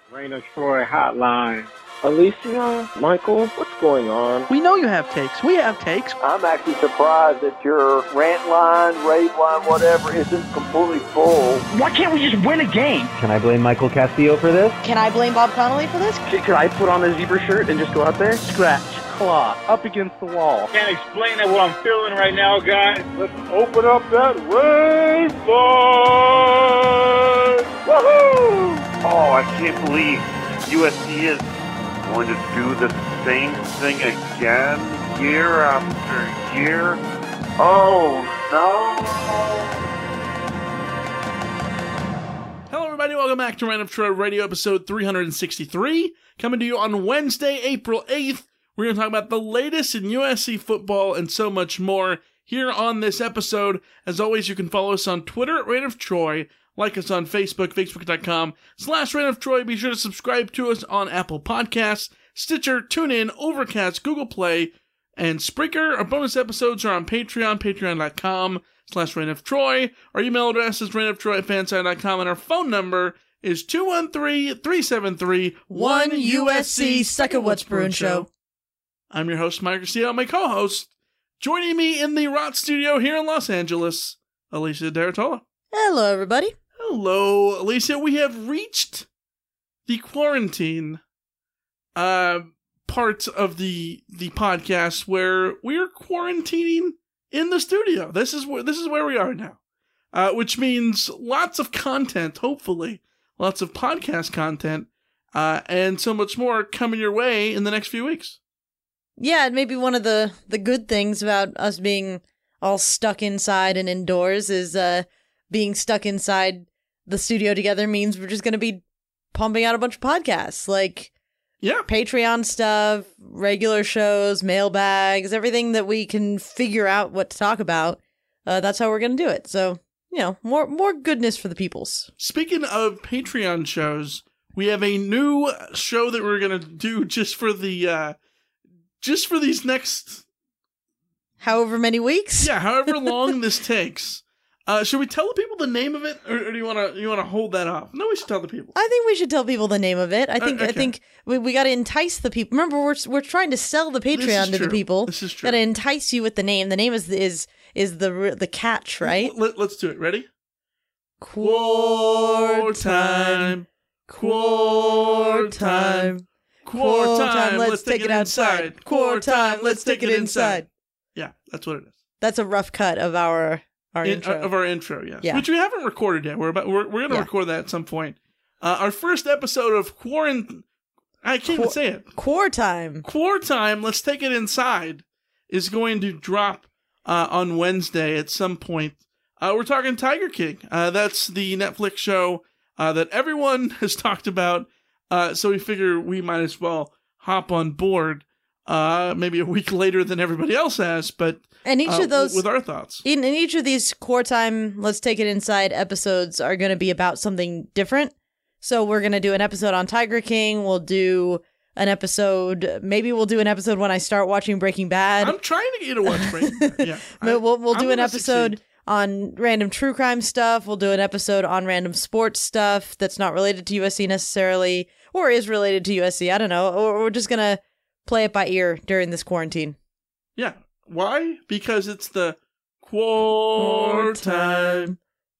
Raina Troy Hotline. Alicia, Michael, what's going on? We know you have takes. We have takes. I'm actually surprised that your rant line, rave line, whatever, isn't completely full. Why can't we just win a game? Can I blame Michael Castillo for this? Can I blame Bob Connolly for this? Could I put on a zebra shirt and just go out there? Scratch, claw, up against the wall. Can't explain it what I'm feeling right now, guys. Let's open up that rave line! Woohoo! Oh, I can't believe USC is going to do the same thing again, year after year. Oh, no. Hello, everybody. Welcome back to Random Troy Radio, episode 363. Coming to you on Wednesday, April 8th. We're going to talk about the latest in USC football and so much more here on this episode. As always, you can follow us on Twitter at Random Troy. Like us on Facebook, facebook.com/RandOfTroy. Be sure to subscribe to us on Apple Podcasts, Stitcher, TuneIn, Overcast, Google Play, and Spreaker. Our bonus episodes are on Patreon, patreon.com/RandOfTroy. Our email address is randoftroy@fansite.com, and our phone number is 213-373-1USC. Second What's Brewing Show. I'm your host, Mike Garcia. My co-host, joining me in the Rot Studio here in Los Angeles, Alicia D'Artola. Hello, everybody. Hello, Alicia. We have reached the quarantine part of the podcast where we are quarantining in the studio. This is where we are now, which means lots of content, hopefully, lots of podcast content, and so much more coming your way in the next few weeks. Yeah, maybe one of the good things about us being all stuck inside and indoors is being stuck inside the studio together means we're just going to be pumping out a bunch of podcasts, like Patreon stuff, regular shows, mailbags, everything that we can figure out what to talk about. That's how we're going to do it. So, more goodness for the peoples. Speaking of Patreon shows, we have a new show that we're going to do just for these next however many weeks. Yeah, however long this takes. Should we tell the people the name of it, or do you want to hold that off? No, we should tell the people. I think we should tell people the name of it. I think okay. I think we got to entice the people. Remember, we're trying to sell the Patreon to the people. This is true. Got to entice you with the name. The name is the catch, right? Let's do it. Ready? Quar time. Quar time. Quar time. Let's take it outside. Quar time. Let's take it inside. Yeah, that's what it is. That's a rough cut of our intro. Of our intro, yes. Yeah. Which we haven't recorded yet. We're going to record that at some point. Our first episode of Quarantine... I can't even say it. Quar time. Quar time, let's take it inside, is going to drop on Wednesday at some point. We're talking Tiger King. That's the Netflix show that everyone has talked about. So we figure we might as well hop on board maybe a week later than everybody else has, but... And each of those, with our thoughts. In each of these Quar time, let's take it inside episodes are going to be about something different. So we're going to do an episode on Tiger King. We'll do an episode, maybe we'll do an episode when I start watching Breaking Bad. I'm trying to get you to watch Breaking Bad. Yeah. We'll do an episode on random true crime stuff. We'll do an episode on random sports stuff that's not related to USC necessarily, or is related to USC. I don't know. Or we're just going to play it by ear during this quarantine. Yeah. Why? Because it's the Quar time.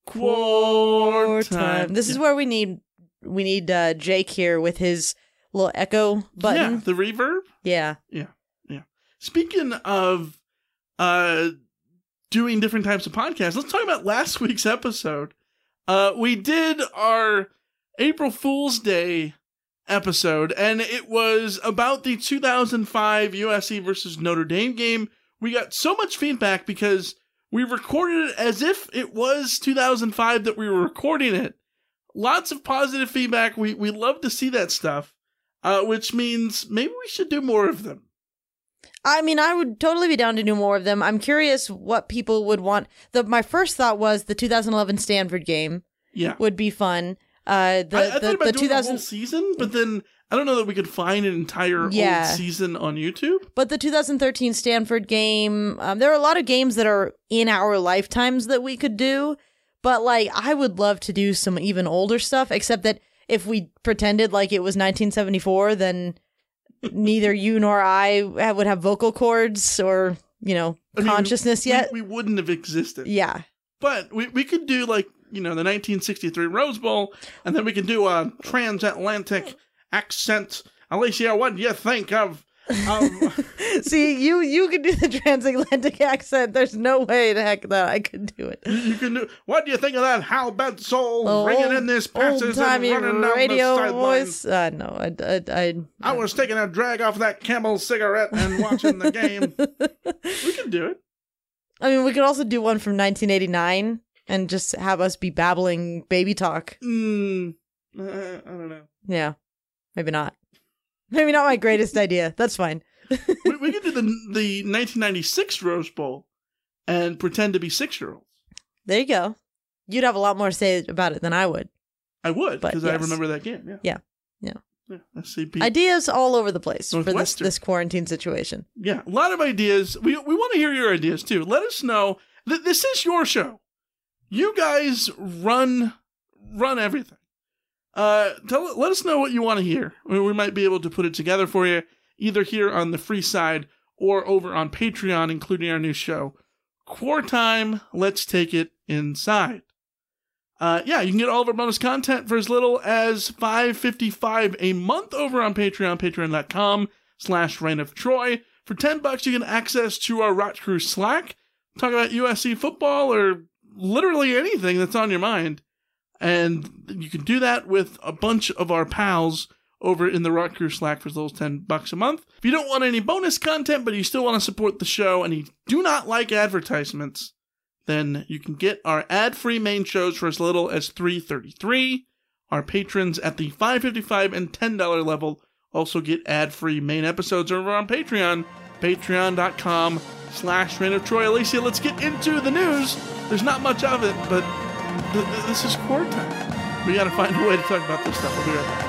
Quar time. This is where we need Jake here with his little echo button. Yeah, the reverb. Yeah. Speaking of doing different types of podcasts, let's talk about last week's episode. We did our April Fool's Day episode, and it was about the 2005 USC versus Notre Dame game. We got so much feedback because we recorded it as if it was 2005 that we were recording it. Lots of positive feedback. We love to see that stuff, which means maybe we should do more of them. I mean, I would totally be down to do more of them. I'm curious what people would want. My first thought was the 2011 Stanford game. Yeah, would be fun. I thought about doing the whole season, but then I don't know that we could find an entire old season on YouTube. But the 2013 Stanford game, there are a lot of games that are in our lifetimes that we could do. But, like, I would love to do some even older stuff, except that if we pretended like it was 1974, then neither you nor I would have vocal cords or, consciousness yet. We wouldn't have existed. Yeah. But we could do the 1963 Rose Bowl, and then we could do a transatlantic accent. Alicia, what do you think of... See, you could do the transatlantic accent. There's no way the heck that I could do it. You can do. What do you think of that Hal Bedsole ringing in this passes and old-timey running down radio the voice? No, I was taking a drag off that Camel cigarette and watching the game. We can do it. I mean, we could also do one from 1989 and just have us be babbling baby talk. I don't know. Yeah, maybe not. Maybe not my greatest idea. That's fine. we could do the 1996 Rose Bowl and pretend to be 6-year-olds. There you go. You'd have a lot more to say about it than I would. I would, because yes. I remember that game. Yeah. SCP. Ideas all over the place for Northwestern. this quarantine situation. Yeah, a lot of ideas. We want to hear your ideas, too. Let us know. This is your show. You guys run everything. Let us know what you want to hear. We might be able to put it together for you, either here on the free side or over on Patreon, including our new show, Core Time, Let's Take It Inside. You can get all of our bonus content for as little as $5.55 a month over on Patreon, patreon.com/Reign of Troy. For $10, you can access to our Rot Crew Slack, talk about USC football or literally anything that's on your mind. And you can do that with a bunch of our pals over in the Rock Crew Slack for as little as $10 a month. If you don't want any bonus content, but you still want to support the show and you do not like advertisements, then you can get our ad-free main shows for as little as $3.33. Our patrons at the $5.55 and $10 level also get ad-free main episodes over on Patreon, patreon.com/Reign of Troy. Alicia, let's get into the news. There's not much of it, but this is core time. We gotta find a way to talk about this stuff. We'll be right back.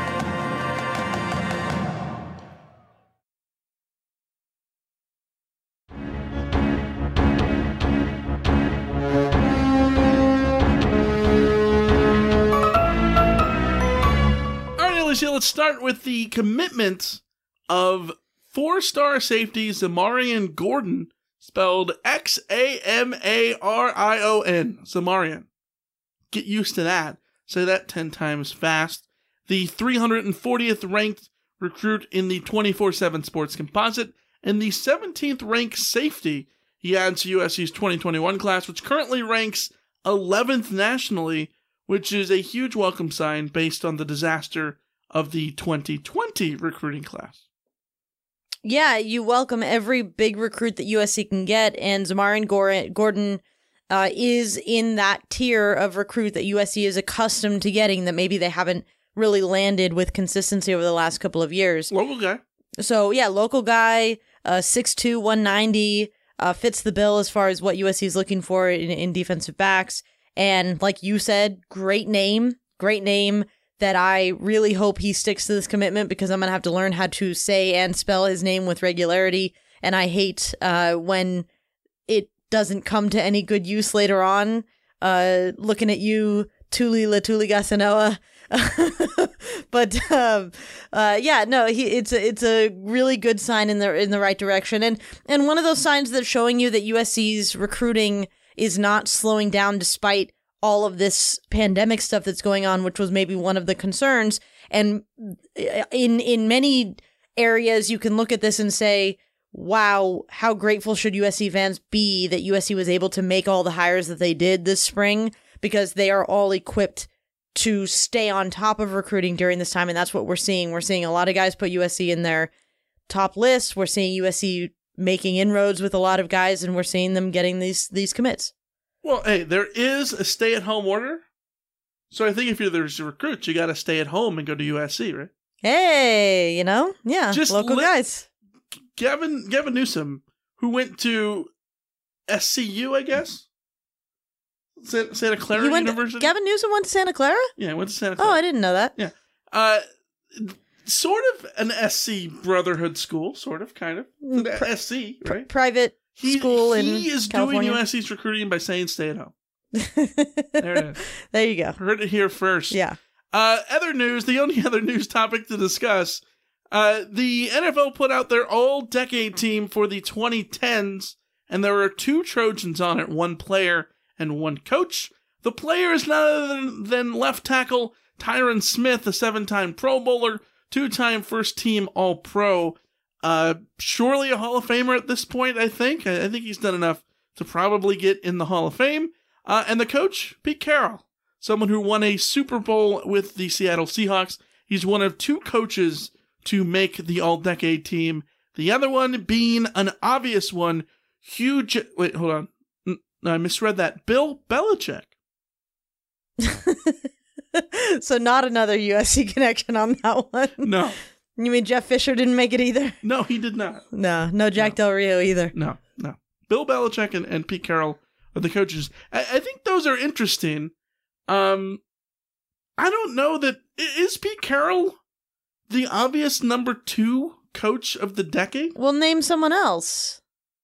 Alright, Alicia, let's start with the commitment of 4-star safety Zamarian Gordon, spelled Xamarion. Zamarian. Get used to that. Say that 10 times fast. The 340th ranked recruit in the 24/7 Sports Composite and the 17th ranked safety he adds to USC's 2021 class, which currently ranks 11th nationally, which is a huge welcome sign based on the disaster of the 2020 recruiting class. Yeah, you welcome every big recruit that USC can get, and Zamarian Gordon is in that tier of recruit that USC is accustomed to getting that maybe they haven't really landed with consistency over the last couple of years. Local guy. So, yeah, local guy, 6'2", 190, fits the bill as far as what USC is looking for in defensive backs. And like you said, great name that I really hope he sticks to this commitment because I'm going to have to learn how to say and spell his name with regularity. And I hate when it doesn't come to any good use later on. Looking at you, Tuli Gasanoa. But it's a really good sign in the right direction. And one of those signs that's showing you that USC's recruiting is not slowing down despite all of this pandemic stuff that's going on, which was maybe one of the concerns. And in many areas, you can look at this and say, wow, how grateful should USC fans be that USC was able to make all the hires that they did this spring, because they are all equipped to stay on top of recruiting during this time. And that's what we're seeing. We're seeing a lot of guys put USC in their top list. We're seeing USC making inroads with a lot of guys, and we're seeing them getting these commits. Well, hey, there is a stay-at-home order. So I think if you're the recruit, you got to stay at home and go to USC, right? Hey, yeah, just local guys. Gavin Newsom, who went to SCU, I guess? Santa Clara University? Gavin Newsom went to Santa Clara? Yeah, he went to Santa Clara. Oh, I didn't know that. Yeah. Sort of an SC brotherhood school, sort of, kind of. SC, right? Private school in He is California. doing USC's recruiting by saying stay at home. There it is. There you go. Heard it here first. Yeah. Other news, the only other news topic to discuss, the NFL put out their all-decade team for the 2010s, and there are 2 Trojans on it, 1 player and 1 coach. The player is none other than left tackle Tyron Smith, a 7-time Pro Bowler, 2-time first-team All-Pro. Surely a Hall of Famer at this point, I think. I think he's done enough to probably get in the Hall of Fame. And the coach, Pete Carroll, someone who won a Super Bowl with the Seattle Seahawks. He's one of 2 coaches to make the all-decade team. The other one being an obvious one, huge... Wait, hold on. No, I misread that. Bill Belichick. So not another USC connection on that one. No. You mean Jeff Fisher didn't make it either? No, he did not. No Jack Del Rio either. No. Bill Belichick and Pete Carroll are the coaches. I think those are interesting. I don't know that... Is Pete Carroll the obvious number 2 coach of the decade? Well, name someone else.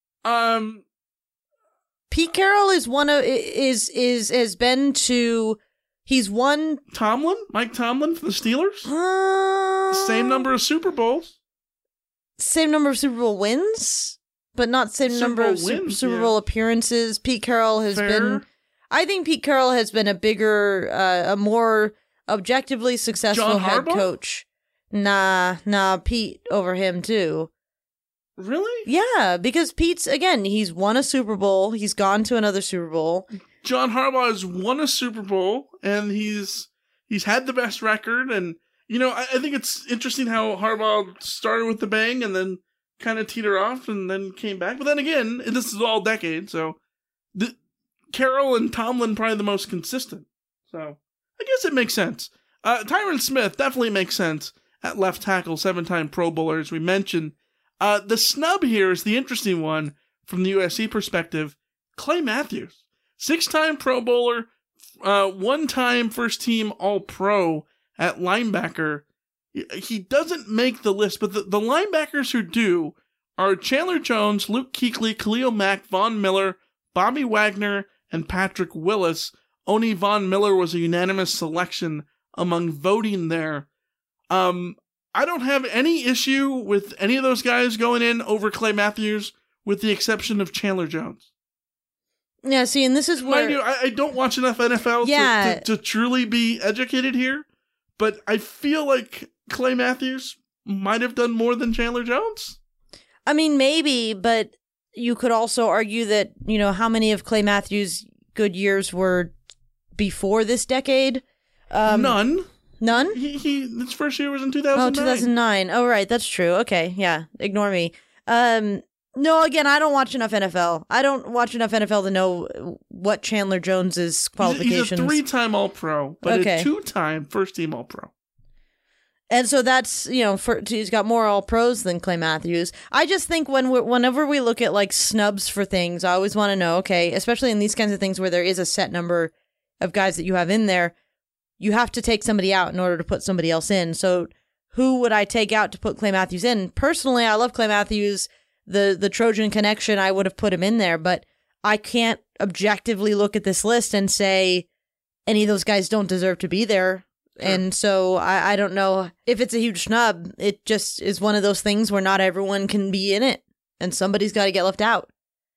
Pete Carroll is one of... has been to... He's won... Mike Tomlin for the Steelers? Same number of Super Bowls. Same number of Super Bowl wins, but not same number of Super Bowl appearances. Pete Carroll has been... I think Pete Carroll has been a bigger, a more objectively successful head coach. Nah, Pete over him too. Really? Yeah, because Pete's, again, he's won a Super Bowl. He's gone to another Super Bowl. John Harbaugh has won a Super Bowl, and he's had the best record. And, you know, I think it's interesting how Harbaugh started with the bang and then kind of teeter off and then came back. But then again, this is all decade, so Carroll and Tomlin probably the most consistent. So I guess it makes sense. Tyron Smith definitely makes sense at left tackle, 7-time Pro Bowler, as we mentioned. The snub here is the interesting one from the USC perspective. Clay Matthews, 6-time Pro Bowler, 1-time first-team All-Pro at linebacker. He doesn't make the list, but the linebackers who do are Chandler Jones, Luke Kuechly, Khalil Mack, Von Miller, Bobby Wagner, and Patrick Willis. Only Von Miller was a unanimous selection among voting there. I don't have any issue with any of those guys going in over Clay Matthews, with the exception of Chandler Jones. Yeah, see, and this is where... Mind you, I don't watch enough NFL to truly be educated here, but I feel like Clay Matthews might have done more than Chandler Jones. I mean, maybe, but you could also argue that, you know, how many of Clay Matthews' good years were before this decade? None. None? His first year was in 2009. Oh, 2009. Oh, right. That's true. Okay. Yeah. Ignore me. No, again, I don't watch enough NFL. I don't watch enough NFL to know what Chandler Jones's qualifications. He's a 3-time All-Pro, but a 2-time first-team All-Pro. And so that's, you know, he's got more All-Pros than Clay Matthews. I just think whenever we look at, like, snubs for things, I always want to know, okay, especially in these kinds of things where there is a set number of guys that you have in there, you have to take somebody out in order to put somebody else in. So who would I take out to put Clay Matthews in? Personally, I love Clay Matthews. The Trojan connection, I would have put him in there, but I can't objectively look at this list and say any of those guys don't deserve to be there. Sure. And so I don't know if it's a huge snub. It just is one of those things where not everyone can be in it, and somebody's got to get left out.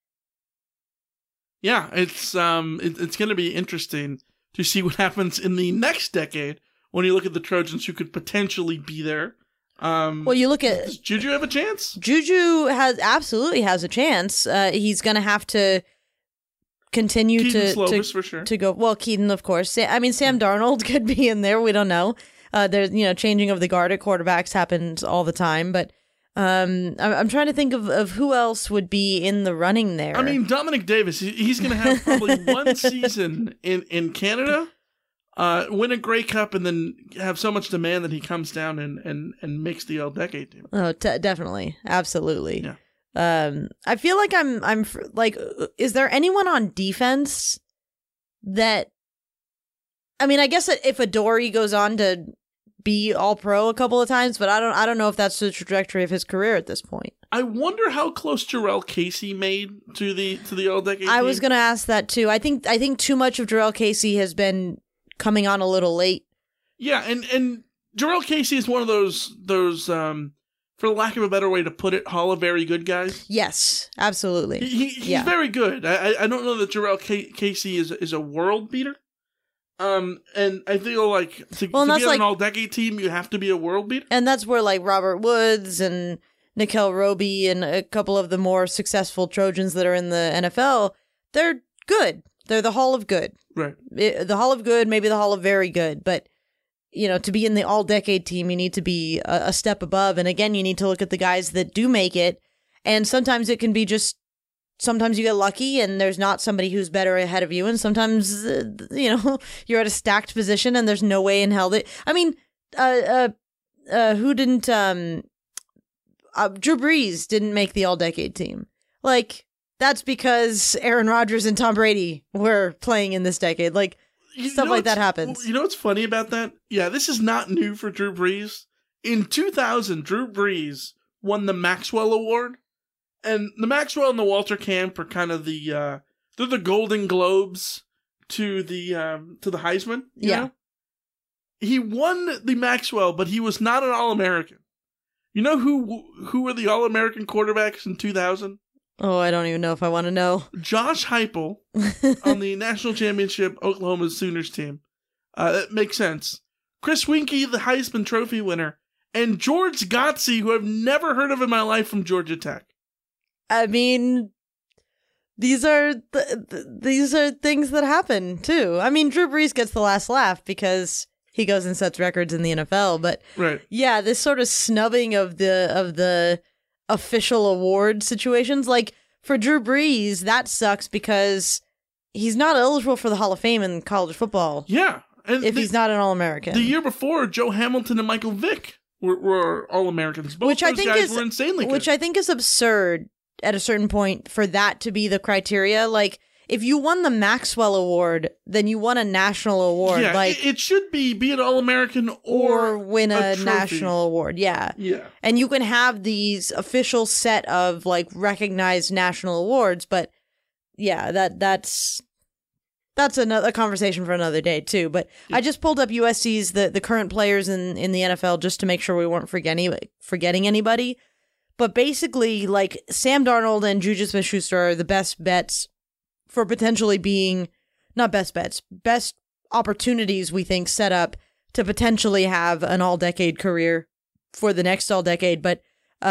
Yeah, it's going to be interesting to see what happens in the next decade when you look at the Trojans who could potentially be there. Well, you look at... Does Juju have a chance? Juju absolutely has a chance. He's going to have to continue Keaton Slovis, for sure. to go. Well, Keaton, of course. I mean, Sam Darnold could be in there. We don't know. There's, you know, changing of the guard at quarterbacks happens all the time. But I'm trying to think of who else would be in the running there. I mean, Dominic Davis. He's going to have probably one season in Canada. Win a Grey Cup and then have so much demand that he comes down and makes the all-decade team. Oh, definitely. Absolutely. Yeah. I feel like I'm like, is there anyone on defense that, I mean, I guess if Adoree goes on to be all-pro a couple of times, but I don't know if that's the trajectory of his career at this point. I wonder how close Jarrell Casey made to the all-decade team. I was going to ask that too. I think too much of Jarrell Casey has been coming on a little late Yeah, and Jarrell Casey is one of those for lack of a better way to put it, Hall of Very Good guys. Yes, absolutely. He's very good. I don't know that Jarrell Casey is a world beater. And I feel like to be on an all-decade team, you have to be a world beater. And that's where like Robert Woods and Nickel Roby and a couple of the more successful Trojans that are in the NFL, they're good. They're the Hall of Good. Right. The Hall of Good, maybe the Hall of Very Good, but to be in the all-decade team, you need to be a step above. And again, you need to look at the guys that do make it. And sometimes it can be sometimes you get lucky and there's not somebody who's better ahead of you. And sometimes, you're at a stacked position and there's no way in hell that, who didn't, Drew Brees didn't make the all-decade team. Like, that's because Aaron Rodgers and Tom Brady were playing in this decade. Like, stuff like that happens. You know what's funny about that? Yeah, this is not new for Drew Brees. In 2000, Drew Brees won the Maxwell Award. And the Maxwell and the Walter Camp are kind of they're the Golden Globes to the Heisman. You know? He won the Maxwell, but he was not an All-American. You know who were the All-American quarterbacks in 2000? Oh, I don't even know if I want to know. Josh Heupel on the national championship Oklahoma Sooners team. That makes sense. Chris Winkie, the Heisman Trophy winner, and George Godsey, who I've never heard of in my life, from Georgia Tech. I mean, these are things that happen too. I mean, Drew Brees gets the last laugh because he goes and sets records in the NFL. But right. Yeah, this sort of snubbing of the official award situations, like for Drew Brees, that sucks because he's not eligible for the Hall of Fame in college football. Yeah, and if he's not an All-American. The year before, Joe Hamilton and Michael Vick were All-Americans. Both which those I think guys were insanely good. Which I think is absurd at a certain point for that to be the criteria. Like, if you won the Maxwell Award, then you won a national award. Yeah, like it should be an All-American or win a trophy. national award. Yeah. Yeah. And you can have these official set of like recognized national awards, but yeah, that's another conversation for another day too. But yeah. I just pulled up USC's the current players in the NFL just to make sure we weren't forgetting anybody. But basically, like, Sam Darnold and Juju Smith-Schuster are the best bets for potentially being, not best bets, best opportunities, we think, set up to potentially have an all-decade career for the next all-decade. But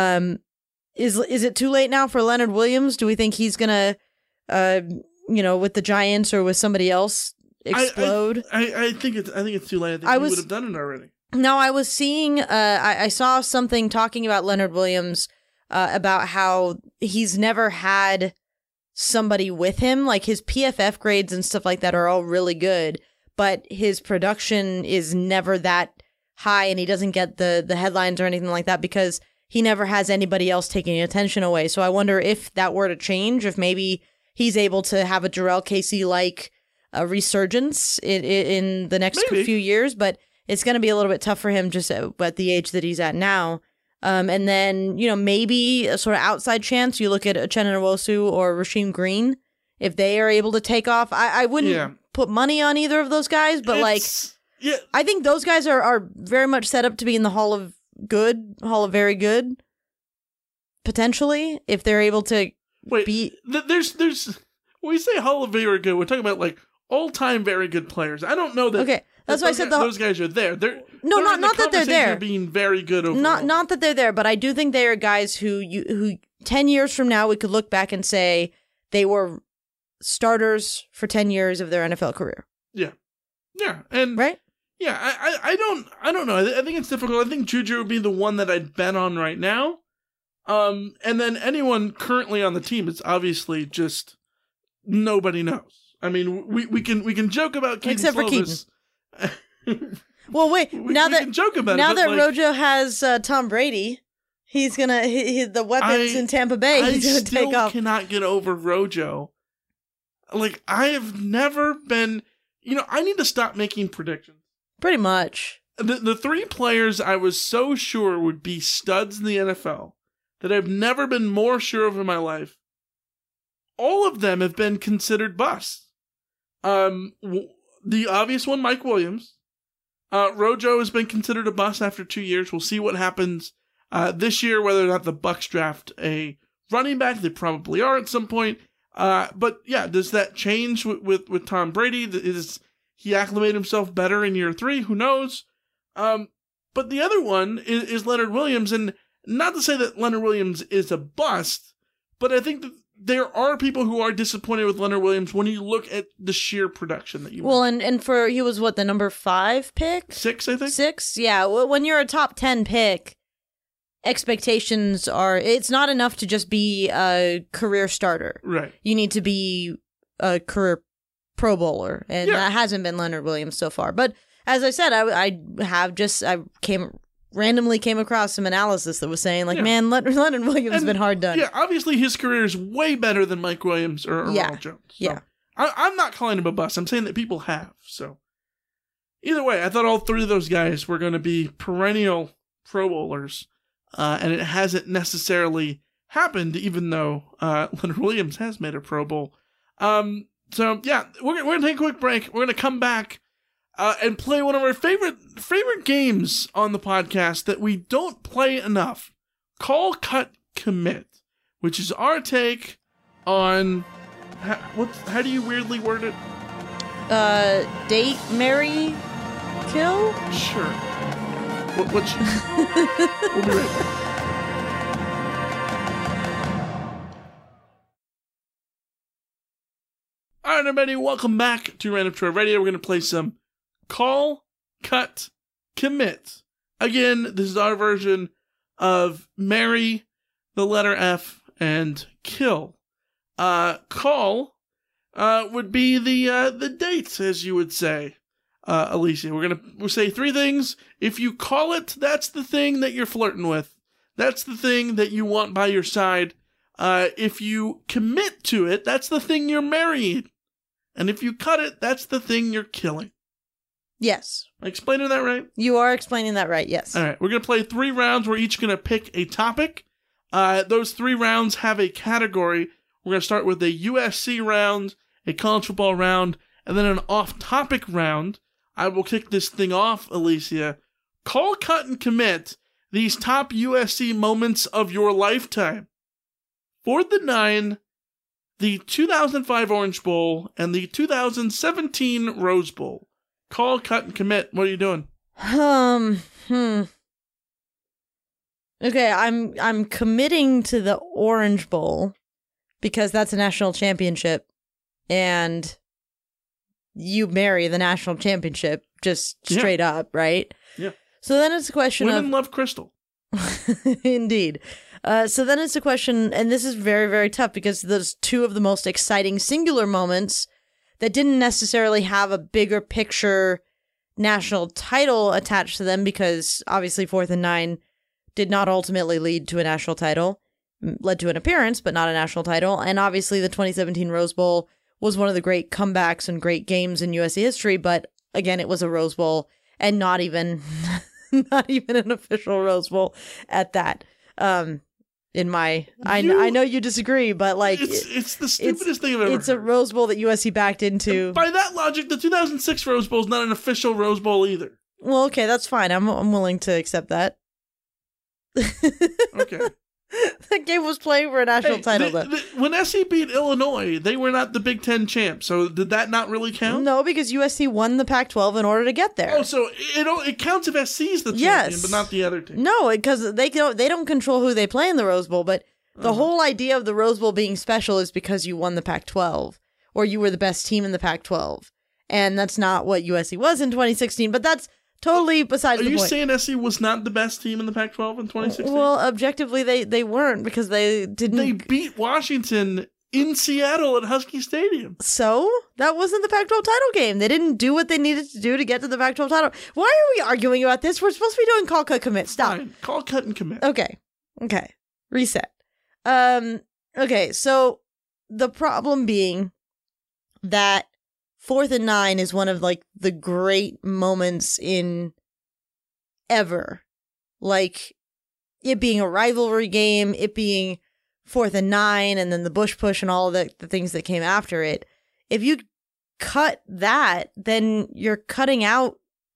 is it too late now for Leonard Williams? Do we think he's going to, with the Giants or with somebody else, explode? I think it's too late. I think he would have done it already. No, I was seeing, I saw something talking about Leonard Williams about how he's never had somebody with him. Like, his PFF grades and stuff like that are all really good, but his production is never that high, and he doesn't get the headlines or anything like that because he never has anybody else taking attention away. So I wonder if that were to change, if maybe he's able to have a Jarrell Casey-like resurgence in the next few years, but it's going to be a little bit tough for him just at the age that he's at now. And then, maybe a sort of outside chance, you look at Uchenna Nwosu or Rasheem Green, if they are able to take off. I wouldn't put money on either of those guys, but I think those guys are very much set up to be in the Hall of Very Good, potentially, if they're able to be... There's when we say Hall of Very Good, we're talking about, like, all-time very good players. I don't know that... Okay. That's why I said those guys are there. Not that they're there. Being very good overall. Not that they're there, but I do think they are guys who 10 years from now we could look back and say they were starters for 10 years of their NFL career. Yeah, and right. Yeah, I don't know. I think it's difficult. I think Juju would be the one that I'd bet on right now. And then anyone currently on the team, it's obviously just nobody knows. I mean, we can joke about Keaton except Slovis. For Keaton. Well, wait. Now that Rojo has Tom Brady, he's gonna the weapons in Tampa Bay. He's gonna take off. I still cannot get over Rojo. Like, I have never been. I need to stop making predictions. Pretty much. The three players I was so sure would be studs in the NFL that I've never been more sure of in my life. All of them have been considered busts. The obvious one, Mike Williams. Rojo has been considered a bust after 2 years. We'll see what happens this year, whether or not the Bucks draft a running back. They probably are at some point. But yeah, does that change with Tom Brady? Is he acclimated himself better in year 3? Who knows? But the other one is Leonard Williams, and not to say that Leonard Williams is a bust, but I think that there are people who are disappointed with Leonard Williams when you look at the sheer production that you mentioned. And for, he was what, the number 5 pick? 6, I think? 6? Yeah. When you're a top 10 pick, expectations are, it's not enough to just be a career starter. Right. You need to be a career Pro Bowler, and that hasn't been Leonard Williams so far. But as I said, I randomly came across some analysis that was saying, like, man, Leonard Williams has been hard done. Yeah, obviously his career is way better than Mike Williams or Ronald Jones. So yeah. I'm not calling him a bust. I'm saying that people have. So either way, I thought all 3 of those guys were going to be perennial Pro Bowlers, and it hasn't necessarily happened, even though Leonard Williams has made a Pro Bowl. So yeah, we're going to take a quick break. We're going to come back and play one of our favorite games on the podcast that we don't play enough. Call, Cut, Commit, which is our take on how do you weirdly word it? Date, marry, kill? Sure. We'll be right back. All right, everybody, welcome back to Random Troy Radio. We're going to play some Call, Cut, Commit. Again, this is our version of marry, the letter F, and kill. Call would be the date, as you would say, Alicia. We'll say 3 things. If you call it, that's the thing that you're flirting with. That's the thing that you want by your side. If you commit to it, that's the thing you're marrying. And if you cut it, that's the thing you're killing. Yes. Am I explaining that right? You are explaining that right, yes. All right, we're going to play 3 rounds. We're each going to pick a topic. Those 3 rounds have a category. We're going to start with a USC round, a college football round, and then an off-topic round. I will kick this thing off, Alicia. Call, cut, and commit these top USC moments of your lifetime. 4th and 9, the 2005 Orange Bowl, and the 2017 Rose Bowl. Call, cut, and commit. What are you doing? Okay, I'm committing to the Orange Bowl because that's a national championship, and you marry the national championship just straight up, right? Yeah. So then it's a question Women love Crystal. Indeed. So then it's a question, and this is very, very tough because those 2 of the most exciting singular moments that didn't necessarily have a bigger picture national title attached to them, because obviously 4th and 9 did not ultimately lead to a national title, led to an appearance, but not a national title. And obviously the 2017 Rose Bowl was one of the great comebacks and great games in USC history, but again, it was a Rose Bowl and not even an official Rose Bowl at that. I know you disagree, but like it's the stupidest thing I've ever It's a Rose Bowl that USC backed into. And by that logic, the 2006 Rose Bowl is not an official Rose Bowl either. Well, okay, that's fine. I'm willing to accept that. Okay. That game was playing for a national title, though. When SC beat Illinois, they were not the Big Ten champs, so did that not really count? No, because USC won the Pac-12 in order to get there. Oh, so it counts if SC's the champion, but not the other team. No, because they don't control who they play in the Rose Bowl, but the whole idea of the Rose Bowl being special is because you won the Pac-12, or you were the best team in the Pac-12, and that's not what USC was in 2016, but that's totally besides the point. Are you saying SC was not the best team in the Pac-12 in 2016? Well, objectively, they weren't, because they didn't... They beat Washington in Seattle at Husky Stadium. So? That wasn't the Pac-12 title game. They didn't do what they needed to do to get to the Pac-12 title. Why are we arguing about this? We're supposed to be doing call, cut, commit. Stop. Fine. Call, cut, and commit. Okay. Reset. Okay, so the problem being that 4th and 9 is one of, like, the great moments in ever. Like, it being a rivalry game, it being 4th and 9, and then the Bush push and all of the things that came after it. If you cut that, then you're cutting out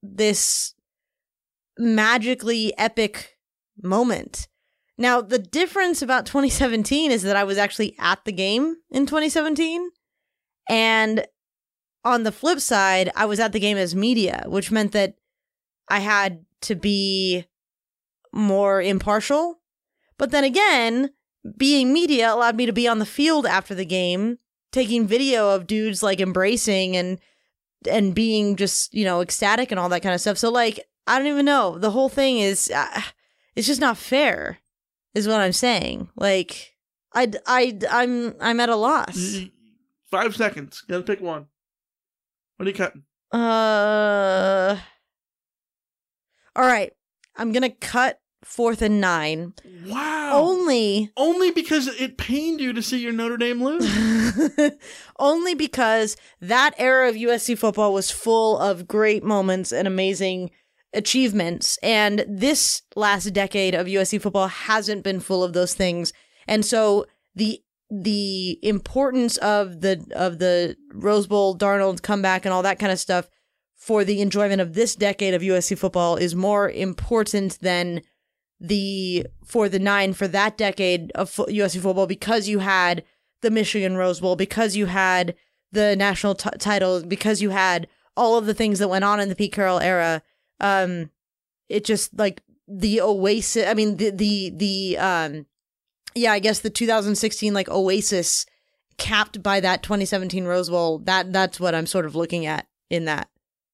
this magically epic moment. Now, the difference about 2017 is that I was actually at the game in 2017. And on the flip side, I was at the game as media, which meant that I had to be more impartial. But then again, being media allowed me to be on the field after the game, taking video of dudes like embracing and being just, you know, ecstatic and all that kind of stuff. So like, I don't even know. The whole thing is, it's just not fair, is what I'm saying. Like, I'm at a loss. 5 seconds. Gotta pick one. What are you cutting? All right. I'm gonna cut 4th and 9. Wow. Only because it pained you to see your Notre Dame lose? Only because that era of USC football was full of great moments and amazing achievements. And this last decade of USC football hasn't been full of those things. And so the importance of the Rose Bowl, Darnold comeback and all that kind of stuff for the enjoyment of this decade of USC football is more important than the 4th and 9 for that decade of USC football, because you had the Michigan Rose Bowl, because you had the national title, because you had all of the things that went on in the Pete Carroll era. It just like the Oasis. I mean, I guess the 2016 like Oasis capped by that 2017 Rose Bowl. That's what I'm sort of looking at in that.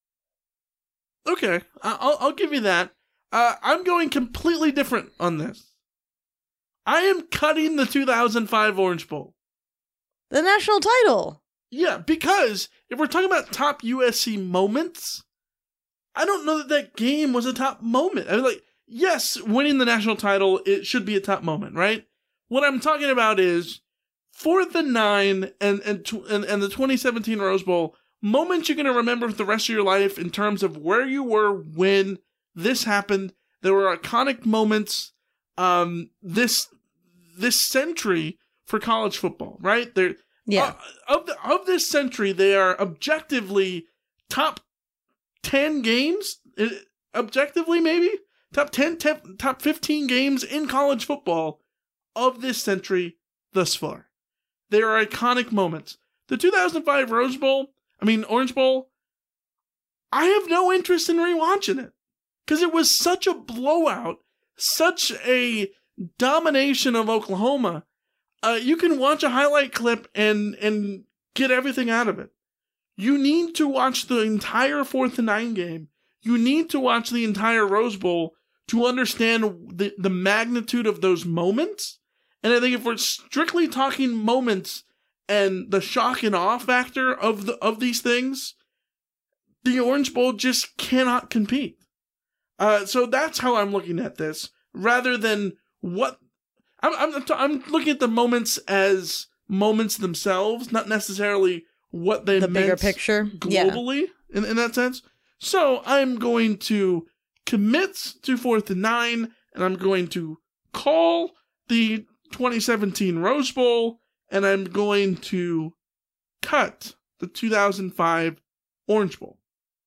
Okay, I'll give you that. I'm going completely different on this. I am cutting the 2005 Orange Bowl. The national title. Yeah, because if we're talking about top USC moments, I don't know that game was a top moment. I mean, like, yes, winning the national title, it should be a top moment, right? What I'm talking about is 4th and 9 and the 2017 Rose Bowl, moments you're going to remember for the rest of your life in terms of where you were when this happened. There were iconic moments this century for college football, right? Of this century, they are objectively top 10 games, objectively maybe top top 15 games in college football of this century thus far. They are iconic moments. The 2005 Orange Bowl, I have no interest in rewatching it because it was such a blowout, such a domination of Oklahoma. You can watch a highlight clip and get everything out of it. You need to watch the entire 4th and 9 game. You need to watch the entire Rose Bowl to understand the magnitude of those moments. And I think if we're strictly talking moments and the shock and awe factor of these things, the Orange Bowl just cannot compete. So that's how I'm looking at this, rather than what I'm looking at the moments as moments themselves, not necessarily what they meant bigger picture globally in that sense. So I'm going to commit to 4th and 9, and I'm going to call the 2017 Rose Bowl, and I'm going to cut the 2005 Orange Bowl.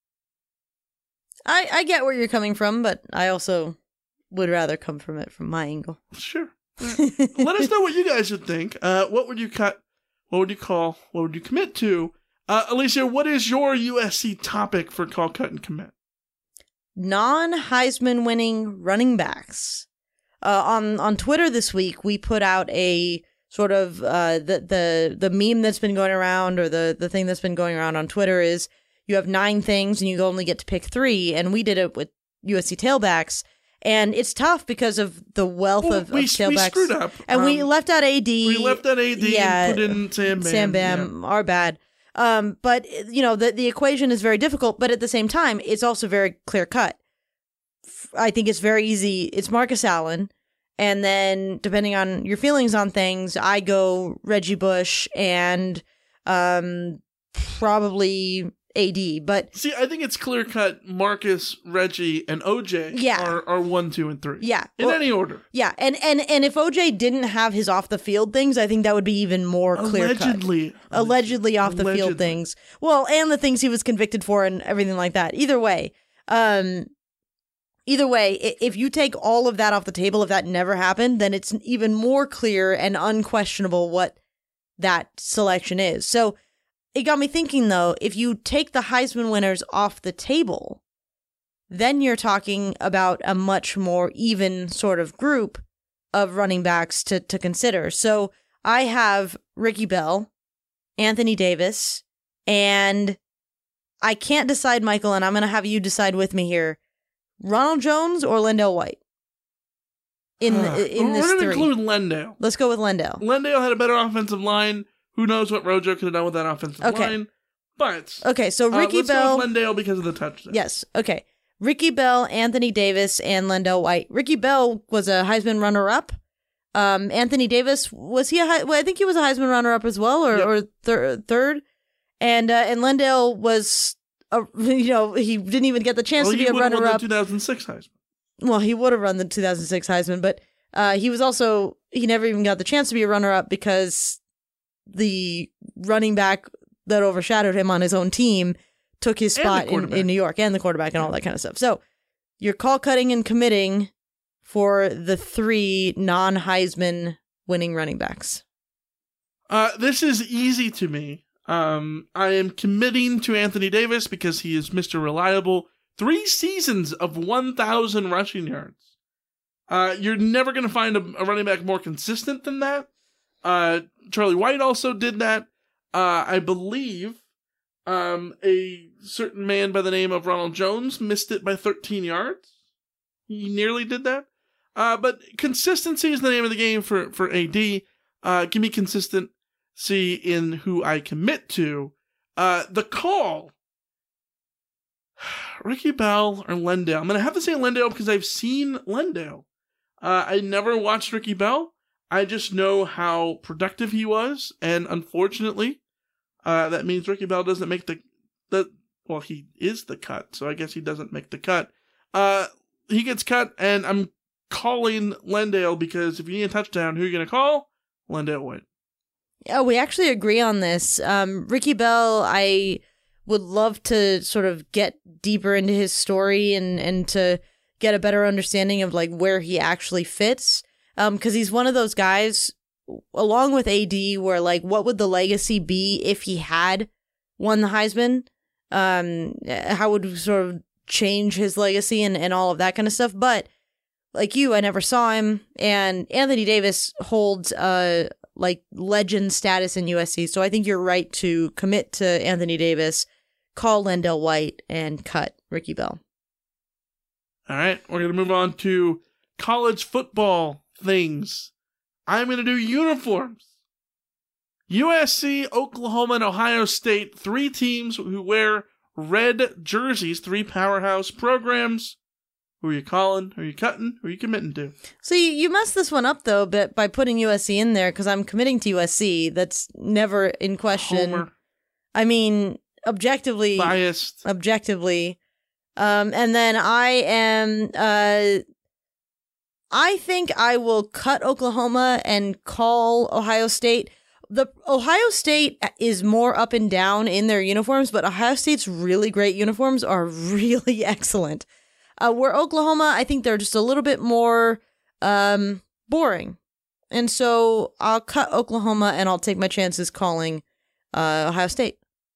I get where you're coming from, but I also would rather come from it from my angle. Sure. Let us know what you guys would think. What would you cut? What would you call? What would you commit to? Alicia, what is your USC topic for call, cut, and commit? Non-Heisman winning running backs. On Twitter this week, we put out a sort of the meme that's been going around, or the thing that's been going around on Twitter is you have 9 things and you only get to pick 3, and we did it with USC tailbacks. And it's tough because of the wealth of tailbacks. We screwed up. And we left out AD. We left out AD and put in Sam Bam. Sam Bam, our bad. But, you know, the equation is very difficult, but at the same time, it's also very clear cut. I think it's very easy. It's Marcus Allen. And then, depending on your feelings on things, I go Reggie Bush and probably AD. But see, I think it's clear cut. Marcus, Reggie, and OJ are 1, 2, and 3. Yeah, in any order. Yeah, and if OJ didn't have his off the field things, I think that would be even more clear cut. Allegedly off the field things. Well, and the things he was convicted for and everything like that. Either way, Either way, if you take all of that off the table, if that never happened, then it's even more clear and unquestionable what that selection is. So it got me thinking, though, if you take the Heisman winners off the table, then you're talking about a much more even sort of group of running backs to consider. So I have Ricky Bell, Anthony Davis, and I can't decide, Michael, and I'm going to have you decide with me here. Ronald Jones or Lendale White? In this We're going to three. include Lendale. Let's go with Lendale. Lendale had a better offensive line. Who knows what Rojo could have done with that offensive line? But okay, so Ricky Bell, go with Lendale because of the touchdown. Yes. Okay. Ricky Bell, Anthony Davis, and Lendale White. Ricky Bell was a Heisman runner-up. Anthony Davis, was he I think he was a Heisman runner-up as well, or third. And Lendale was, he didn't even get the chance to be a runner-up. He would have won the 2006 Heisman. Well, he would have run the 2006 Heisman, but he never even got the chance to be a runner-up because the running back that overshadowed him on his own team took his spot in New York, and the quarterback and all that kind of stuff. So you're call cutting and committing for the three non-Heisman winning running backs. This is easy to me. I am committing to Anthony Davis because he is Mr. Reliable. 3 seasons of 1,000 rushing yards. You're never going to find a running back more consistent than that. Charlie White also did that. I believe a certain man by the name of Ronald Jones missed it by 13 yards. He nearly did that. But consistency is the name of the game for AD. Give me consistency in who I commit to. The call, Ricky Bell or Lendale. I'm going to have to say Lendale because I've seen Lendale. I never watched Ricky Bell. I just know how productive he was, and unfortunately, that means Ricky Bell doesn't make well, he is the cut, so I guess he doesn't make the cut. He gets cut, and I'm calling Lendale because if you need a touchdown, who are you going to call? Lendale White. Yeah, we actually agree on this. Ricky Bell, I would love to sort of get deeper into his story and to get a better understanding of like where he actually fits. Because he's one of those guys, along with AD, where like, what would the legacy be if he had won the Heisman? How would we sort of change his legacy and all of that kind of stuff? But like you, I never saw him, and Anthony Davis holds like legend status in USC. So I think you're right to commit to Anthony Davis, call Lendale White, and cut Ricky Bell. All right, we're going to move on to college football things. I'm going to do uniforms. USC, Oklahoma, and Ohio State, 3 teams who wear red jerseys, 3 powerhouse programs. Who are you calling? Who are you cutting? Who are you committing to? So you messed this one up, though, by putting USC in there, because I'm committing to USC. That's never in question. Homer. I mean, objectively. Biased. Objectively. And then I am... I think I will cut Oklahoma and call Ohio State. The Ohio State is more up and down in their uniforms, but Ohio State's really great uniforms are really excellent. Where Oklahoma, I think they're just a little bit more boring. And so I'll cut Oklahoma and I'll take my chances calling Ohio State.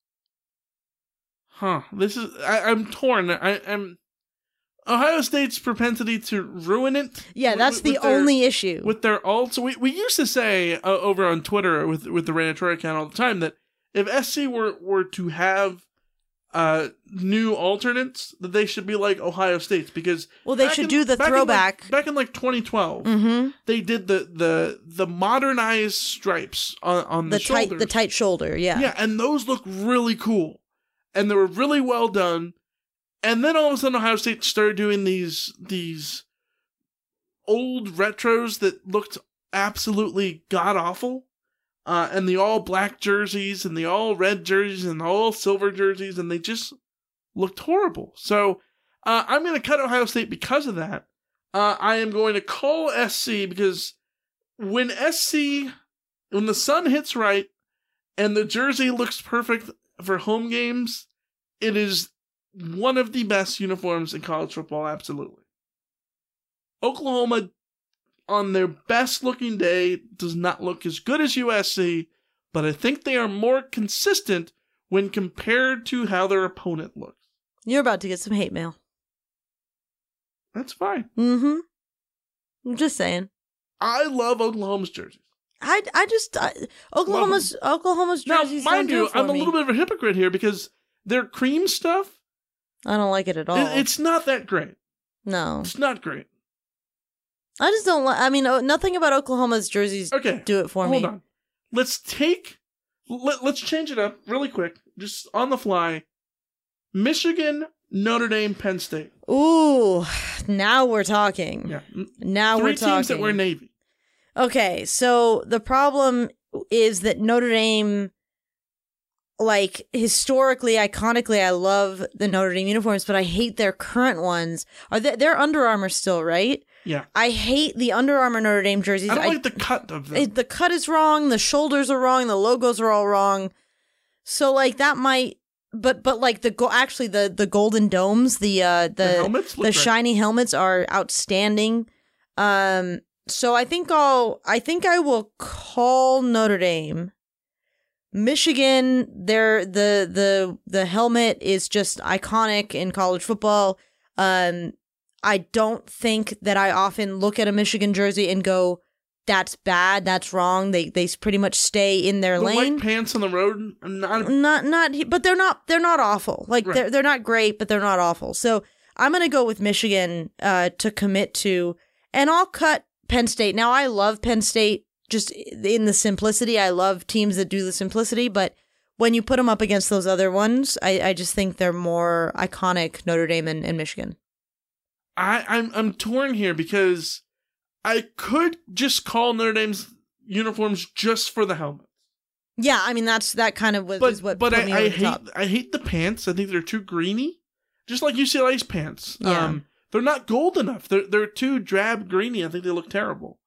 Huh. I'm torn. I'm Ohio State's propensity to ruin it. Yeah, that's the only issue. With their alts. We used to say over on Twitter with the Ranatory account all the time that if SC were to have new alternates, that they should be like Ohio State's, because they should do the throwback. Back in 2012, they did the modernized stripes on the shoulders. The tight shoulder, yeah. Yeah, and those look really cool. And they were really well done. And then all of a sudden Ohio State started doing these old retros that looked absolutely god-awful. And the all-black jerseys, and the all-red jerseys, and the all-silver jerseys, and they just looked horrible. So I'm going to cut Ohio State because of that. I am going to call SC because when the sun hits right, and the jersey looks perfect for home games, it is one of the best uniforms in college football, absolutely. Oklahoma, on their best looking day, does not look as good as USC, but I think they are more consistent when compared to how their opponent looks. You're about to get some hate mail. That's fine. Mm-hmm. I'm just saying. I love Oklahoma's jerseys. Oklahoma's jerseys. Now, mind don't do you, it for I'm a me. little bit of a hypocrite here because their cream stuff, I don't like it at all. it's not that great. No. It's not great. I just don't like. I mean, nothing about Oklahoma's jerseys do it for me. Hold on. Let's change it up really quick, just on the fly. Michigan, Notre Dame, Penn State. Ooh, now we're talking. Yeah. Now we're talking. 3 teams that wear Navy. Okay, so the problem is that Notre Dame, like, historically, iconically, I love the Notre Dame uniforms, but I hate their current ones. They're Under Armour still, right? Yeah. I hate the Under Armour Notre Dame jerseys. I don't like the cut of them. The cut is wrong, the shoulders are wrong, the logos are all wrong. So, like, that might... But like the golden domes, the helmets look the great. shiny helmets are outstanding. So I think I will call Notre Dame. Michigan, the helmet is just iconic in college football. I don't think that I often look at a Michigan jersey and go, that's bad, that's wrong. They pretty much stay in their lane. White pants on the road, but they're not awful. Like right. they're not great, but they're not awful. So I'm gonna go with Michigan to commit to, and I'll cut Penn State. Now I love Penn State just in the simplicity. I love teams that do the simplicity, but when you put them up against those other ones, I just think they're more iconic, Notre Dame and Michigan. I'm torn here because I could just call Notre Dame's uniforms just for the helmets. Yeah, I mean that kind of is what put me over the top. I hate the pants. I think they're too greeny, just like UCLA's pants. Yeah. They're not gold enough. They're too drab greeny. I think they look terrible.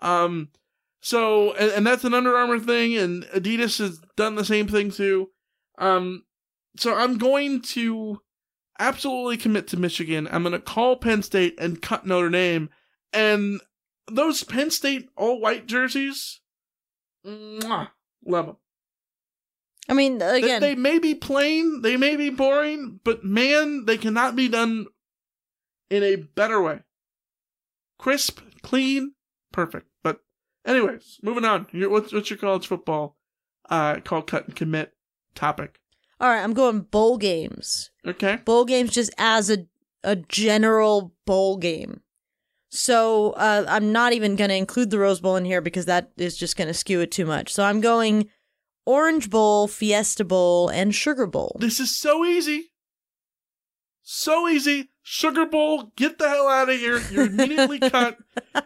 So and that's an Under Armour thing, and Adidas has done the same thing too. So I'm going to absolutely commit to Michigan. I'm going to call Penn State and cut Notre Dame, and those Penn State all-white jerseys, love them. I mean, again... They may be plain, they may be boring, but man, they cannot be done in a better way. Crisp, clean, perfect. But anyways, moving on. What's your college football call, cut, and commit topic? All right, I'm going bowl games. Okay. Bowl games just as a general bowl game. So I'm not even going to include the Rose Bowl in here because that is just going to skew it too much. So I'm going Orange Bowl, Fiesta Bowl, and Sugar Bowl. This is so easy. So easy. Sugar Bowl, get the hell out of here. You're immediately cut.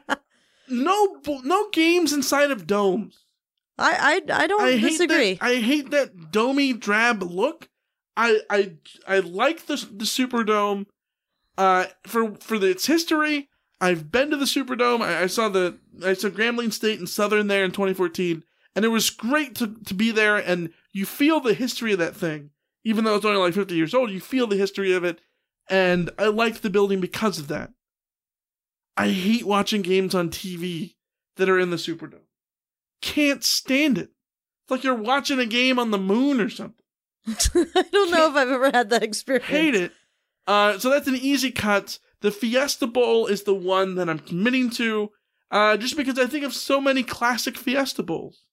No games inside of domes. I don't disagree. I hate that domey drab look. I like the Superdome for its history. I've been to the Superdome. I saw Grambling State and Southern there in 2014, and it was great to be there. And you feel the history of that thing, even though it's only like 50 years old. You feel the history of it, and I liked the building because of that. I hate watching games on TV that are in the Superdome. Can't stand it. It's like you're watching a game on the moon or something. I don't know if I've ever had that experience. Hate it. So that's an easy cut. The Fiesta Bowl is the one that I'm committing to, just because I think of so many classic Fiesta Bowls.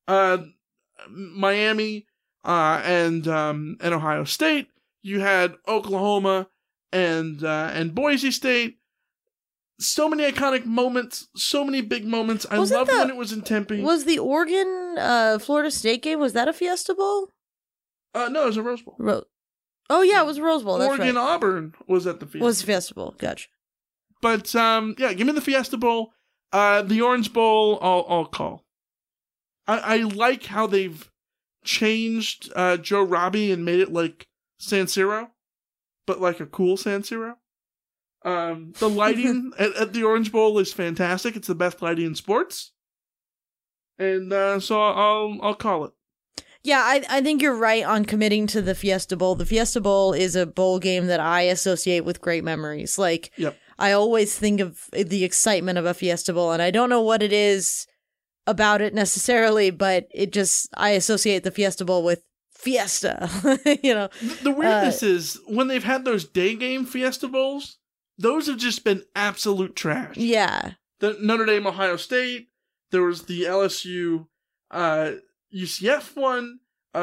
Miami and Ohio State. You had Oklahoma and Boise State. So many iconic moments, so many big moments. I loved when it was in Tempe. Was the Oregon Florida State game, was that a Fiesta Bowl? No, it was a Rose Bowl. Oh yeah, it was a Rose Bowl. That's Oregon right. Auburn was at the Fiesta. Was Fiesta Bowl? Gotcha. But yeah, give me the Fiesta Bowl. The Orange Bowl, I'll call. I like how they've changed Joe Robbie and made it like San Siro, but like a cool San Siro. The lighting at the Orange Bowl is fantastic. It's the best lighting in sports, and so I'll call it. Yeah, I think you're right on committing to the Fiesta Bowl. The Fiesta Bowl is a bowl game that I associate with great memories. Like, Yep. I always think of the excitement of a Fiesta Bowl, and I don't know what it is about it necessarily, but I associate the Fiesta Bowl with Fiesta, you know. The weirdness is, when they've had those day game Fiesta Bowls, those have just been absolute trash. Yeah. The Notre Dame, Ohio State, there was the LSU, UCF one,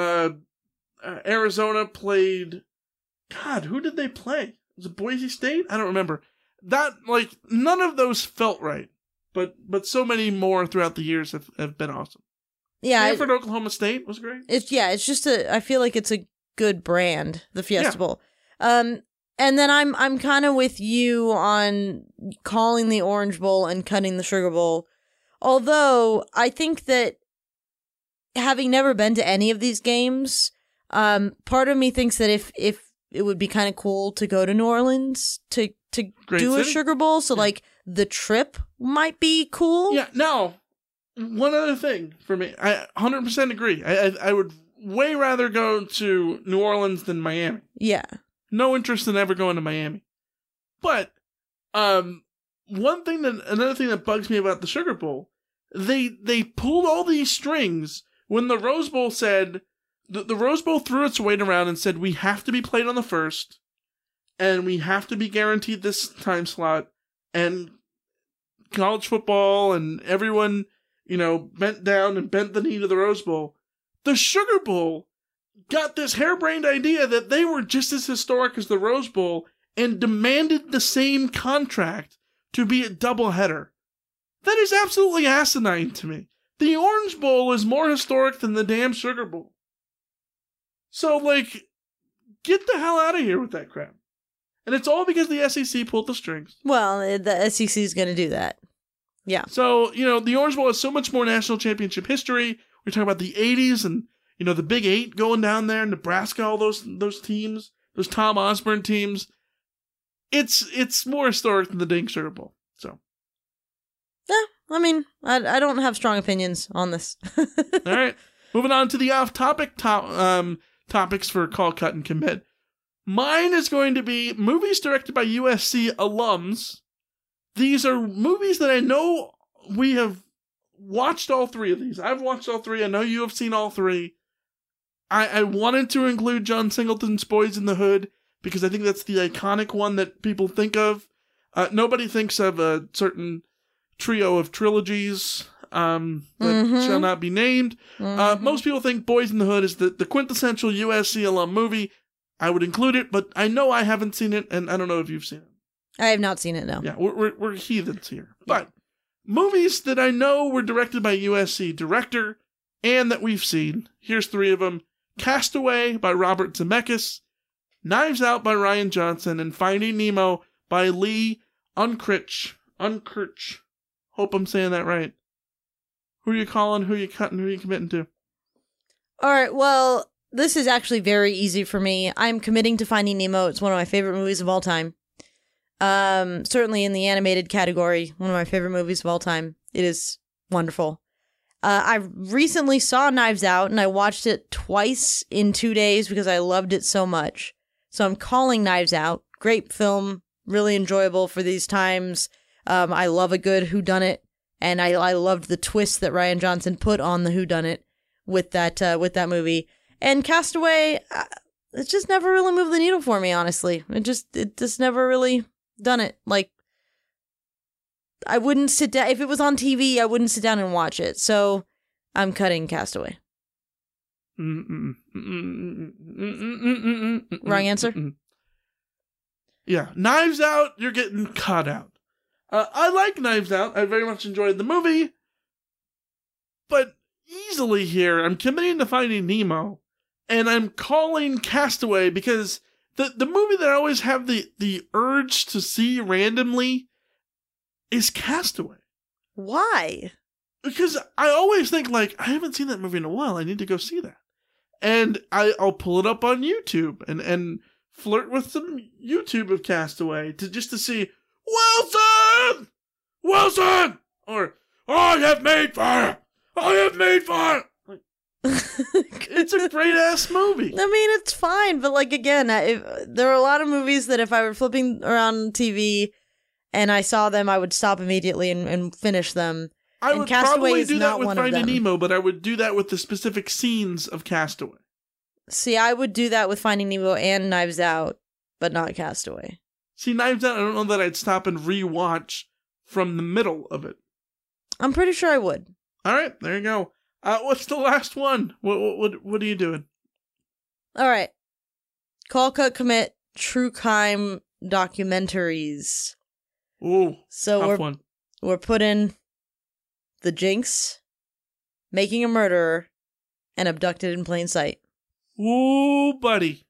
Arizona played, God, who did they play? Was it Boise State? I don't remember. That, like, none of those felt right, but so many more throughout the years have been awesome. Yeah. Stanford, Oklahoma State was great. It's just I feel like it's a good brand, the Fiesta Yeah. Bowl. And then I'm kind of with you on calling the Orange Bowl and cutting the Sugar Bowl. Although I think that having never been to any of these games, part of me thinks that if it would be kind of cool to go to New Orleans to Great do a city. Sugar Bowl, so Yeah. like the trip might be cool. Yeah, now, one other thing for me, I 100% agree. I would way rather go to New Orleans than Miami. Yeah. No interest in ever going to Miami. But, another thing that bugs me about the Sugar Bowl, they pulled all these strings when the Rose Bowl said, the Rose Bowl threw its weight around and said, we have to be played on the first, and we have to be guaranteed this time slot, and college football and everyone, bent down and bent the knee to the Rose Bowl. The Sugar Bowl got this harebrained idea that they were just as historic as the Rose Bowl and demanded the same contract to be a doubleheader. That is absolutely asinine to me. The Orange Bowl is more historic than the damn Sugar Bowl. So, get the hell out of here with that crap. And it's all because the SEC pulled the strings. Well, the SEC is going to do that. Yeah. So, the Orange Bowl has so much more national championship history. We're talking about the 80s and, the Big Eight going down there, Nebraska, all those teams, those Tom Osborne teams. It's more historic than the dang Sugar Bowl. So. Yeah, I mean, I don't have strong opinions on this. All right. Moving on to the off-topic topics for Call, Cut, and Commit. Mine is going to be movies directed by USC alums. These are movies that I know we have watched all three of these. I've watched all three. I know you have seen all three. I wanted to include John Singleton's Boys in the Hood because I think that's the iconic one that people think of. Nobody thinks of a certain trio of trilogies that shall not be named. Most people think Boys in the Hood is the quintessential USC alum movie. I would include it, but I know I haven't seen it, and I don't know if you've seen it. I have not seen it, no. Yeah, we're heathens here. But movies that I know were directed by USC director and that we've seen. Here's three of them. Castaway by Robert Zemeckis, Knives Out by Rian Johnson, and Finding Nemo by Lee Unkrich. Hope I'm saying that right. Who are you calling, who are you cutting, who are you committing to? All right, well, this is actually very easy for me. I'm committing to Finding Nemo. It's one of my favorite movies of all time. Certainly in the animated category, one of my favorite movies of all time. It is wonderful. I recently saw Knives Out, and I watched it twice in 2 days because I loved it so much. So I'm calling Knives Out. Great film, really enjoyable for these times. I love a good whodunit, and I loved the twist that Rian Johnson put on the whodunit with that movie. And Castaway, it's just never really moved the needle for me, honestly. It just never really done it. Like, I wouldn't sit down, if it was on TV, I wouldn't sit down and watch it. So I'm cutting Castaway. Wrong answer? Yeah, Knives Out, you're getting cut out. I like Knives Out. I very much enjoyed the movie. But easily here, I'm committing to Finding Nemo. And I'm calling Castaway because the movie that I always have the urge to see randomly is Castaway. Why? Because I always think, I haven't seen that movie in a while. I need to go see that. And I'll pull it up on YouTube and flirt with some YouTube of Castaway to see, Wilson! Or, I have made fire! I have made fire! It's a great ass movie. I mean, it's fine, but like again, there are a lot of movies that if I were flipping around TV and I saw them, I would stop immediately and finish them. I and would Castaway probably is do not that with one of Finding them. Nemo, but I would do that with the specific scenes of Castaway. See, I would do that with Finding Nemo and Knives Out, but not Castaway. See, Knives Out, I don't know that I'd stop and rewatch from the middle of it. I'm pretty sure I would. All right, there you go. What's the last one? What are you doing? All right. Call, Cut, Commit, true crime documentaries. Ooh, So tough one. we're putting The Jinx, Making a Murderer, and Abducted in Plain Sight. Ooh, buddy.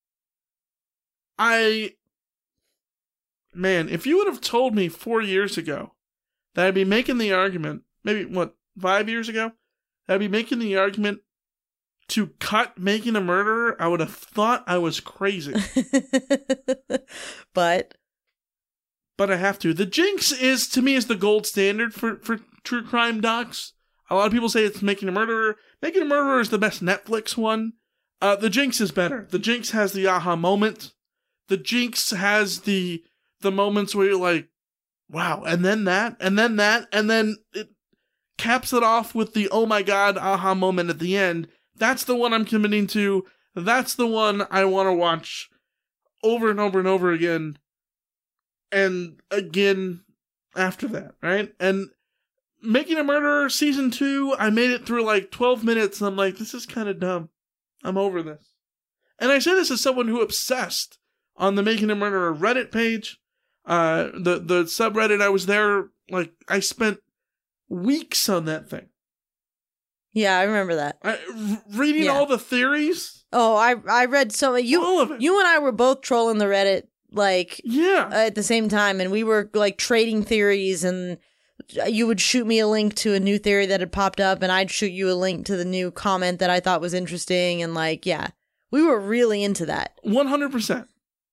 Man, if you would have told me 4 years ago that I'd be making the argument, maybe, 5 years ago? That I'd be making the argument to cut Making a Murderer, I would have thought I was crazy. But I have to. The Jinx is, to me, is the gold standard for true crime docs. A lot of people say it's Making a Murderer. Making a Murderer is the best Netflix one. The Jinx is better. The Jinx has the aha moment. The Jinx has the moments where you're like, wow, and then that, and then that, and then it caps it off with the oh my god aha moment at the end. That's the one I'm committing to. That's the one I want to watch over and over and over again. And again after that, right? And Making a Murderer season 2, I made it through like 12 minutes and I'm like, this is kind of dumb. I'm over this. And I say this as someone who obsessed on the Making a Murderer Reddit page. The subreddit, I was there, like, I spent weeks on that thing. yeah, I remember that. Reading all the theories. Oh, I read all of it. You and I were both trolling the Reddit, like, at the same time, and we were, like, trading theories, and you would shoot me a link to a new theory that had popped up, and I'd shoot you a link to the new comment that I thought was interesting, and, like, yeah, we were really into that. 100%.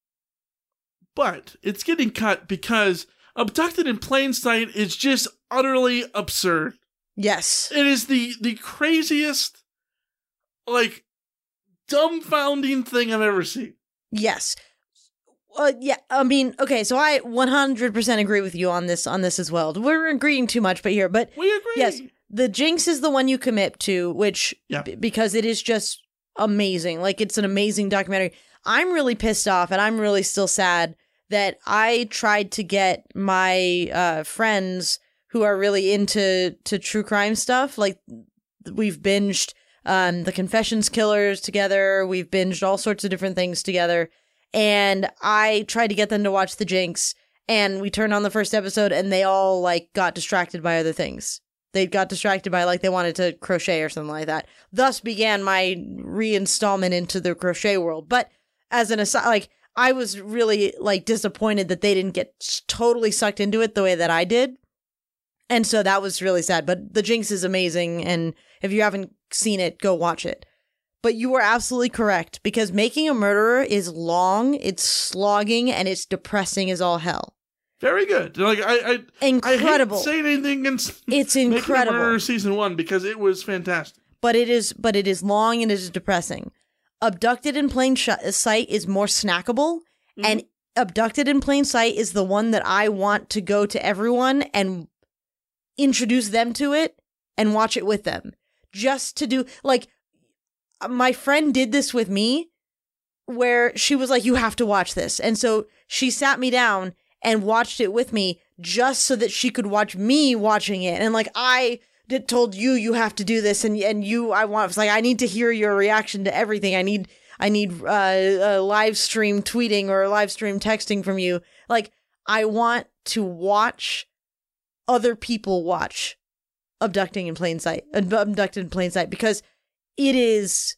But it's getting cut because Abducted in Plain Sight is just utterly absurd. Yes. It is the craziest, like, dumbfounding thing I've ever seen. Yes. Yeah, I mean, okay, so I 100% agree with you on this as well. We're agreeing too much but we agree. Yes, The Jinx is the one you commit to, which, because it is just amazing. Like, it's an amazing documentary. I'm really pissed off, and I'm really still sad that I tried to get my friends who are really into true crime stuff. Like, we've binged The Confessions Killers together. We've binged all sorts of different things together. And I tried to get them to watch The Jinx, and we turned on the first episode, and they all, like, got distracted by other things. They got distracted by, like, they wanted to crochet or something like that. Thus began my reinstallment into the crochet world. But as an aside, like, I was really, like, disappointed that they didn't get totally sucked into it the way that I did. And so that was really sad. But The Jinx is amazing, and if you haven't seen it, go watch it. But you were absolutely correct, because Making a Murderer is long, it's slogging, and it's depressing as all hell. Very good. Like, incredible. I hate saying anything against it's incredible. Making a Murderer season 1 because it was fantastic. But it is long and it is depressing. Abducted in Plain Sight is more snackable, and Abducted in Plain Sight is the one that I want to go to everyone and introduce them to it and watch it with them. Just to do, like, my friend did this with me, where she was like, you have to watch this. And so she sat me down and watched it with me just so that she could watch me watching it. And, like, I told you have to do this, and I was like, I need to hear your reaction to everything. I need a live stream tweeting or a live stream texting from you. Like, I want to watch other people watch Abducted in Plain Sight, because it is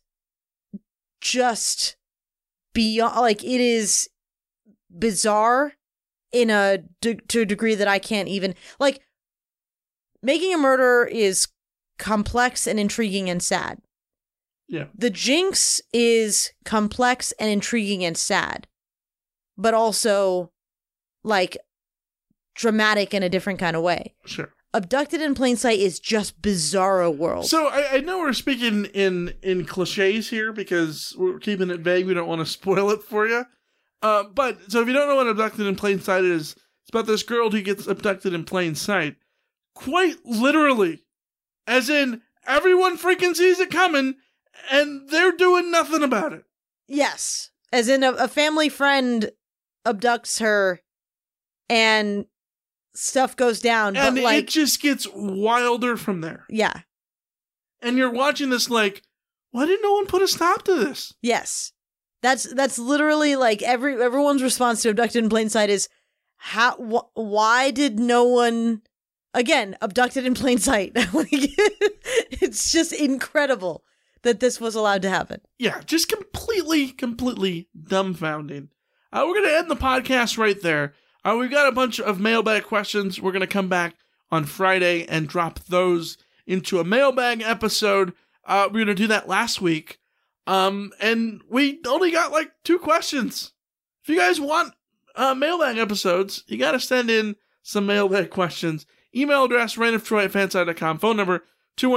just beyond, like, it is bizarre to a degree that I can't even, like, Making a Murderer is complex and intriguing and sad. Yeah. The Jinx is complex and intriguing and sad, but also, like, dramatic in a different kind of way. Sure. Abducted in Plain Sight is just bizarro world. So I know we're speaking in cliches here because we're keeping it vague. We don't want to spoil it for you. But so if you don't know what Abducted in Plain Sight is, it's about this girl who gets abducted in plain sight. Quite literally. As in, everyone freaking sees it coming, and they're doing nothing about it. Yes. As in, a family friend abducts her, and stuff goes down. And but like, it just gets wilder from there. Yeah. And you're watching this like, why did no one put a stop to this? Yes. That's literally like everyone's response to Abducted in Plain Sight is, why did no one, again, Abducted in Plain Sight. It's just incredible that this was allowed to happen. Yeah, just completely dumbfounding. We're going to end the podcast right there. We've got a bunch of mailbag questions. We're going to come back on Friday and drop those into a mailbag episode. We're going to do that last week. And we only got like 2 questions. If you guys want mailbag episodes, you got to send in some mailbag questions. Email address, reignoftroy@fanside.com. Phone number,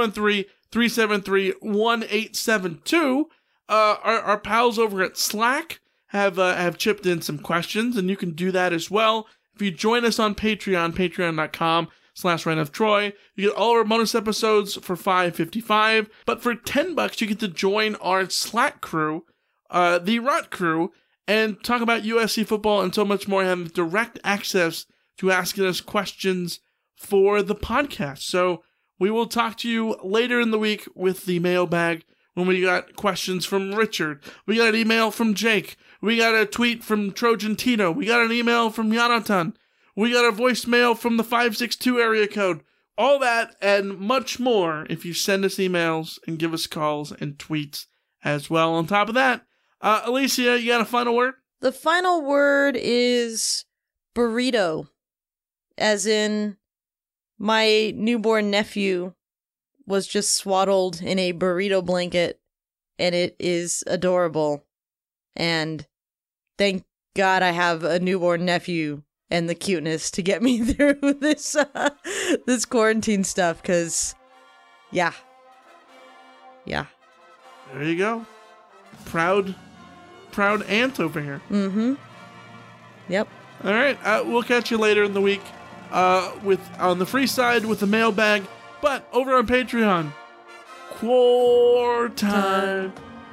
213-373-1872. Our pals over at Slack have chipped in some questions, and you can do that as well. If you join us on Patreon, patreon.com/reignoftroy, you get all our bonus episodes for $5.55. But for $10, you get to join our Slack crew, the Rot Crew, and talk about USC football and so much more, and have direct access to asking us questions for the podcast. So we will talk to you later in the week with the mailbag when we got questions from Richard. We got an email from Jake. We got a tweet from Trojan Tito. We got an email from Jonathan. We got a voicemail from the 562 area code. All that and much more if you send us emails and give us calls and tweets as well. On top of that, Alicia, you got a final word? The final word is burrito. As in, my newborn nephew was just swaddled in a burrito blanket, and it is adorable. And thank God I have a newborn nephew and the cuteness to get me through this this quarantine stuff, because, yeah. There you go. Proud aunt over here. Mm-hmm. Yep. All right, we'll catch you later in the week with on the free side with the mailbag, but over on Patreon, Quar time,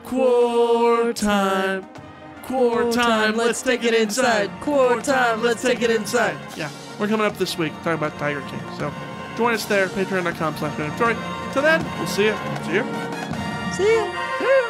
let's take it inside. Quar time, let's take it inside. Yeah, we're coming up this week talking about Tiger King. So join us there, patreon.com/reignoftroy. Till then, we'll see you. See ya.